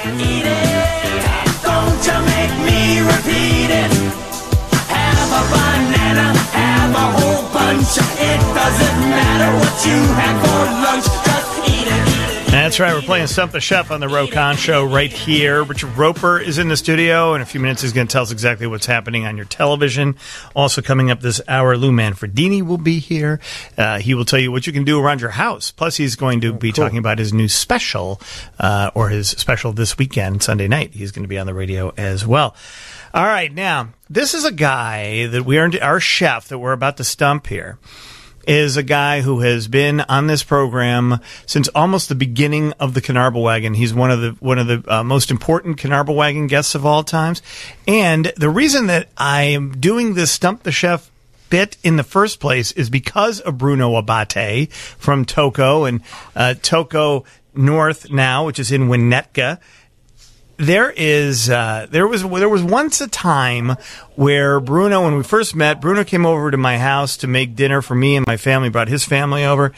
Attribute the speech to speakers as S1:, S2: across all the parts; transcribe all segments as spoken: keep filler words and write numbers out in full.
S1: Eat it. Don't you make me repeat it. Have a banana, have a whole bunch. It doesn't matter what you had for lunch. Just eat it.
S2: That's right. We're playing Stump the Chef on the Ro Khan Show right here. Richard Roper is in the studio. In a few minutes, he's going to tell us exactly what's happening on your television. Also coming up this hour, Lou Manfredini will be here. Uh, he will tell you what you can do around your house. Plus, he's going to be cool. talking about his new special, uh, or his special this weekend, Sunday night. He's going to be on the radio as well. All right. Now, this is a guy that we are, our chef that we're about to stump here. Is a guy who has been on this program since almost the beginning of the Kennarbl Wagon. He's one of the one of the uh, most important Kennarbl Wagon guests of all times. And the reason that I am doing this Stump the Chef bit in the first place is because of Bruno Abate from Toko and uh, Toko North now, which is in Winnetka. There is, uh, there was, there was once a time where Bruno, when we first met, Bruno came over to my house to make dinner for me and my family, brought his family over.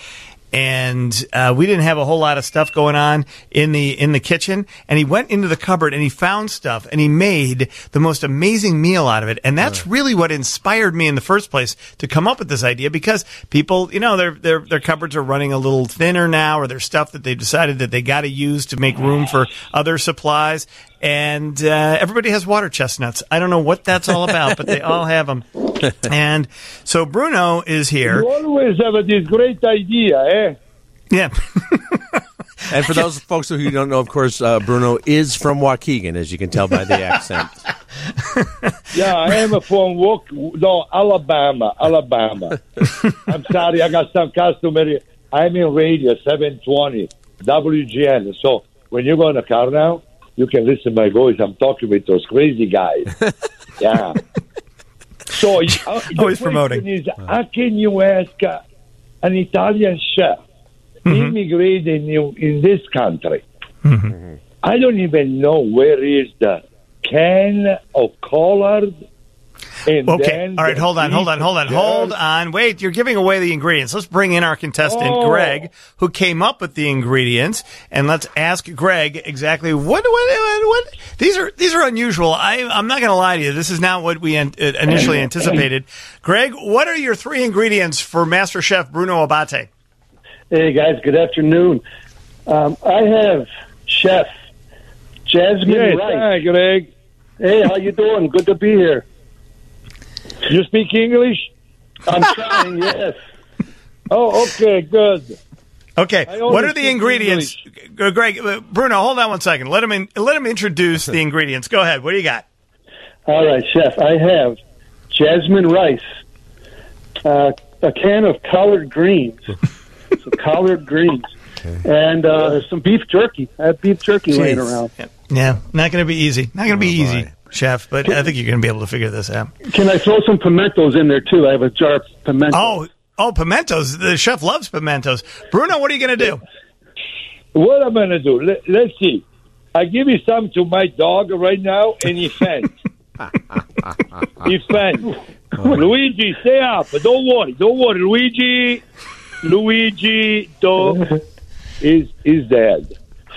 S2: And uh, we didn't have a whole lot of stuff going on in the in the kitchen. And he went into the cupboard and he found stuff and he made the most amazing meal out of it. And that's yeah. really what inspired me in the first place to come up with this idea, because people, you know, their their their cupboards are running a little thinner now, or there's stuff that they decided that they got to use to make room for other supplies. And uh, everybody has water chestnuts. I don't know what that's all about, but they all have them. And so Bruno is here.
S3: You always have this great idea, eh?
S2: Yeah.
S4: And for those folks who don't know, of course, uh, Bruno is from Waukegan, as you can tell by the accent.
S3: Yeah, I am from Walk, no, Alabama, Alabama. I'm sorry, I got some customary. I'm in radio, seven twenty, W G N. So when you go in the car now, you can listen to my voice. I'm talking with those crazy guys. Yeah. So uh,
S2: always promoting.
S3: Is, how can you ask uh, an Italian chef mm-hmm. immigrate in, in this country? Mm-hmm. I don't even know where is the can of collard. And
S2: okay, all right, hold on, hold on, hold on, hold on. Wait, you're giving away the ingredients. Let's bring in our contestant, oh. Greg, who came up with the ingredients, and let's ask Greg exactly what, what, what, what these are. These are unusual. I, I'm not going to lie to you. This is not what we an, initially anticipated. Greg, what are your three ingredients for Master Chef Bruno Abate?
S5: Hey, guys, good afternoon. Um, I have Chef Jasmine
S3: yes,
S5: Rice.
S3: Hi, Greg.
S5: Hey, how you doing? Good to be here.
S3: You speak English?
S5: I'm trying, yes.
S3: Oh, okay, good.
S2: Okay, what are the ingredients? English. Greg, uh, Bruno, hold on one second. Let him in, let him introduce the ingredients. Go ahead. What do you got?
S5: All right, Chef. I have jasmine rice, uh, a can of collard greens, so collard greens, okay. and uh, some beef jerky. I have beef jerky Jeez. laying around.
S2: Yeah, yeah. Not going to be easy. Not going to be oh, easy. Boy. Chef, but I think you're going to be able to figure this out.
S5: Can I throw some pimentos in there, too? I have a jar of pimentos.
S2: Oh, oh, pimentos. The chef loves pimentos. Bruno, what are you going to do?
S3: What I'm going to do, Let, let's see. I give you some to my dog right now, and he faints. he faints. Luigi, stay up. Don't worry. Don't worry. Luigi, Luigi, don't, is, is dead.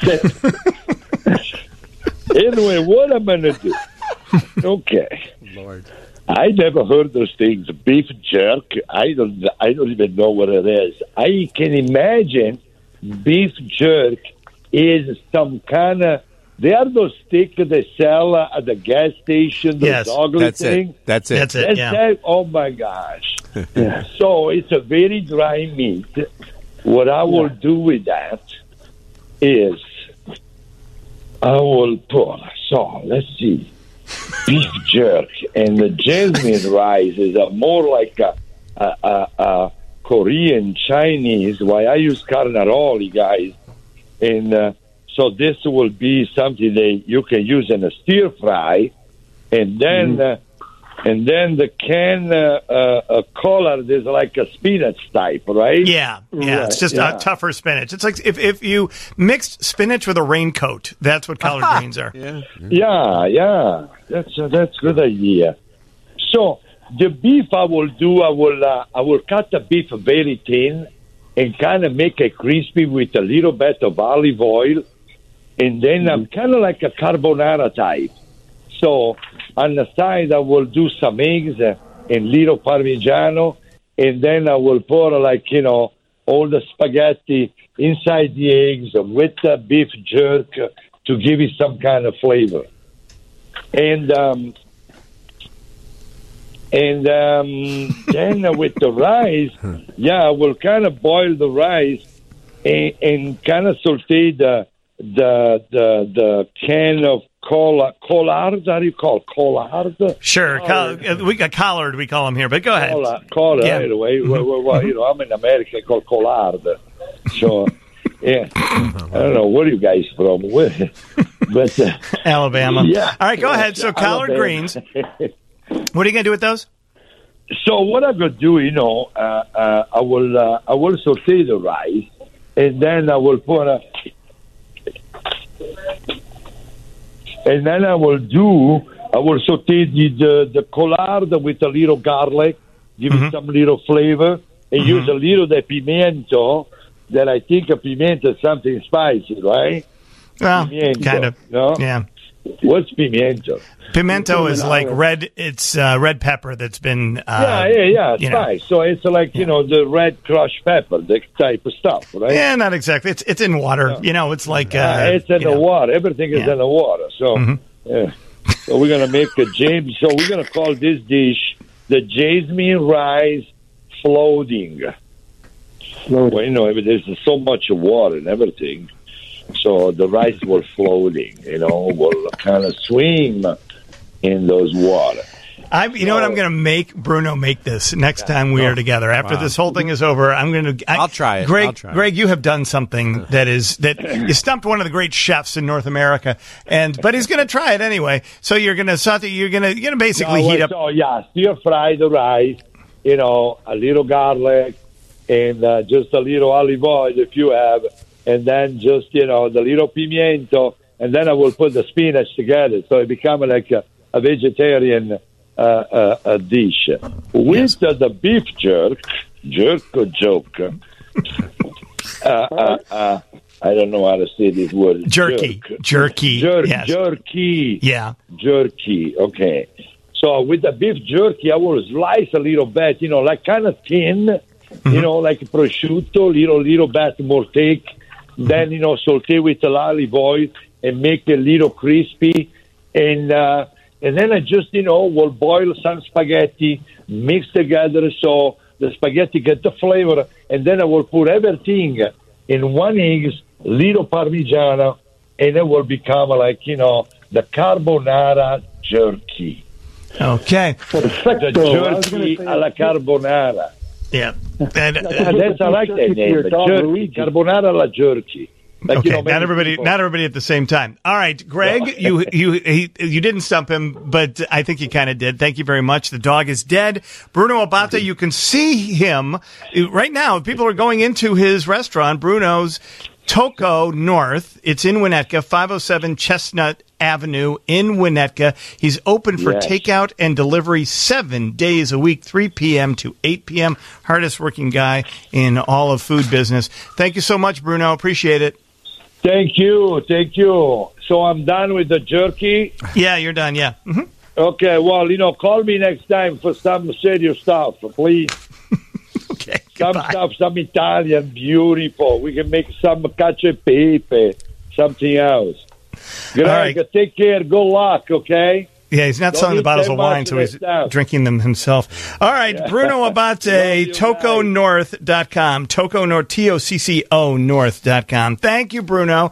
S3: Anyway, what I'm going to do? Okay.
S4: Lord.
S3: I never heard those things. Beef jerk. I don't. I don't even know what it is. I can imagine beef jerk is some kind of. They are those sticks they sell at the gas station. The
S2: yes,
S3: doggy
S4: that's
S3: thing.
S4: it. That's it.
S2: That's it.
S3: That's
S2: yeah.
S3: that. Oh my gosh! So it's a very dry meat. What I will yeah. do with that is I will put. So let's see. Beef jerk and the jasmine rice is a more like a, a, a, a Korean Chinese. Why I use carnaroli, guys, and uh, so this will be something that you can use in a stir fry, and then mm. uh, and then the can uh, uh, collard is like a spinach type, right?
S2: Yeah, yeah,
S3: right.
S2: it's just
S3: yeah.
S2: a tougher spinach. It's like if if you mixed spinach with a raincoat, that's what collard
S4: Aha.
S2: greens are.
S4: Yeah,
S3: yeah, yeah. That's uh, that's a good idea. So the beef I will do, I will uh, I will cut the beef very thin and kind of make it crispy with a little bit of olive oil, and then I'm kind of like a carbonara type. So on the side, I will do some eggs uh, and little Parmigiano, and then I will pour, like, you know, all the spaghetti inside the eggs with the beef jerk to give it some kind of flavor. And um, and um, then with the rice, yeah, I will kind of boil the rice and, and kind of saute the the the the can of colla, collard. How do you call it? Collard?
S2: Sure, Coll- we got collard. We call them here, but go ahead.
S3: Collard, collard
S2: Yeah.
S3: anyway. Well, well, well, you know, I'm in America. I call collard. So, yeah, I don't know where you guys from, where, but uh,
S2: Alabama.
S3: Yeah.
S2: All right, go ahead. So collard
S3: Alabama.
S2: greens. What are you going to do with those?
S3: So what I'm gonna do, you know, uh, uh, I will uh, I will saute the rice, and then I will put a, and then I will do I will saute the the, the collard with a little garlic, give
S2: Mm-hmm.
S3: it some little flavor, and use a little de pimiento. That I think a pimiento is something spicy, right?
S2: Well,
S3: Pimiento,
S2: kind of.
S3: no?
S2: Yeah.
S3: What's pimiento?
S2: Pimento is like red. It's uh, red pepper that's been. Uh,
S3: yeah, yeah, yeah,
S2: you know.
S3: spice. So it's like, you know, the red crushed pepper, the type of stuff, right?
S2: Yeah, not exactly. It's it's in water. You know, it's like. Uh,
S3: Uh, it's in
S2: you
S3: the
S2: know.
S3: water. Everything is
S2: Yeah.
S3: in the water. So, yeah. So we're gonna make a James. So we're gonna call this dish the jasmine rice floating. Well, you know, there's so much water and everything, so the rice will floating. You know, will kind of swim in those water.
S2: I, you know what? I'm going to make Bruno make this next time we are together. After
S4: Wow.
S2: this whole thing is over, I'm going to.
S4: I'll try it.
S2: Greg,
S4: I'll try it.
S2: Greg, you have done something that is that you stumped one of the great chefs in North America, and but he's going to try it anyway. So you're going to saute. You're going to you're going to basically
S3: No,
S2: heat
S3: well,
S2: up.
S3: So yeah, stir fry the rice. You know, a little garlic and uh, just a little olive oil if you have, and then just, you know, the little pimiento, and then I will put the spinach together, so it becomes like a, a vegetarian uh, uh, a dish with uh, the beef jerk, jerk or joke. uh, uh, uh, I don't know how to say this word.
S2: Jerky.
S3: Jerk.
S2: Jerky.
S3: Jerk,
S2: Yes.
S3: Jerky.
S2: Yeah.
S3: Jerky. Okay. So with the beef jerky, I will slice a little bit, you know, like kind of thin,
S2: Mm-hmm.
S3: you know, like prosciutto, little little bit more thick.
S2: Mm-hmm.
S3: Then, you know, saute with the olive oil and make it a little crispy. And uh, and then I just, you know, will boil some spaghetti, mix together so the spaghetti get the flavor. And then I will put everything in one egg, little Parmigiano, and it will become like, you know, the carbonara jerky.
S2: Okay.
S3: The jerky alla carbonara.
S2: Yeah. And,
S3: Uh,
S2: uh,
S3: that's I like that name. Jerky, carbonara alla jerky. Like,
S2: okay,
S3: you know,
S2: not
S3: many
S2: everybody,
S3: people-
S2: not everybody at the same time. All right, Greg, you you he, you didn't stump him, but I think you kind of did. Thank you very much. The dog is dead. Bruno Abate, you can see him right now. People are going into his restaurant, Bruno's Toco North. It's in Winnetka, five oh seven Chestnut Avenue in Winnetka. He's open for
S3: Yes.
S2: takeout and delivery seven days a week, three p.m. to eight p.m. Hardest working guy in all of food business. Thank you so much, Bruno. Appreciate it.
S3: Thank you, thank you. So I'm done with the jerky.
S2: Yeah, you're done. Yeah. hmm
S3: Okay, well, you know, call me next time for some serious stuff, please.
S2: Okay.
S3: Some
S2: Goodbye.
S3: stuff, some Italian, beautiful. We can make some cacio e pepe, something else. Greg,
S2: right.
S3: take care. Good luck, okay?
S2: Yeah, he's not
S3: Don't
S2: selling the
S3: eat
S2: bottles
S3: that
S2: of wine,
S3: much
S2: so
S3: of
S2: he's
S3: that stuff.
S2: drinking them himself. All right, Bruno Abate,
S3: Love you
S2: toco north dot com, Toco North, T O C C O North dot com. Thank you, Bruno.